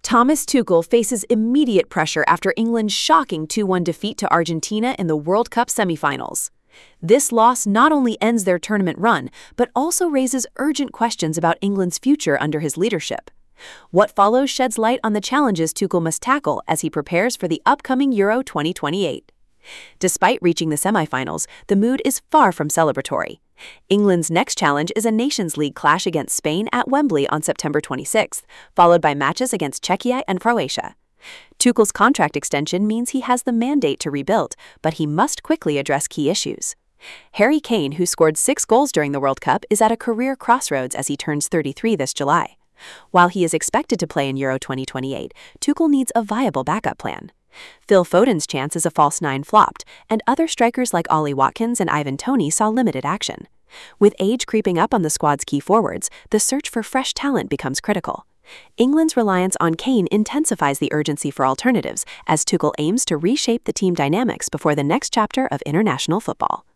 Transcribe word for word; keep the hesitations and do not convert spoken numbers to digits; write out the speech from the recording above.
Thomas Tuchel faces immediate pressure after England's shocking two one defeat to Argentina in the World Cup semifinals. This loss not only ends their tournament run, but also raises urgent questions about England's future under his leadership. What follows sheds light on the challenges Tuchel must tackle as he prepares for the upcoming Euro twenty twenty-eight. Despite reaching the semifinals, the mood is far from celebratory. England's next challenge is a Nations League clash against Spain at Wembley on September twenty-sixth, followed by matches against Czechia and Croatia. Tuchel's contract extension means he has the mandate to rebuild, but he must quickly address key issues. Harry Kane, who scored six goals during the World Cup, is at a career crossroads as he turns thirty-three this July. While he is expected to play in Euro twenty twenty-eight, Tuchel needs a viable backup plan. Phil Foden's chance as a false nine flopped, and other strikers like Ollie Watkins and Ivan Toney saw limited action. With age creeping up on the squad's key forwards, the search for fresh talent becomes critical. England's reliance on Kane intensifies the urgency for alternatives as Tuchel aims to reshape the team dynamics before the next chapter of international football.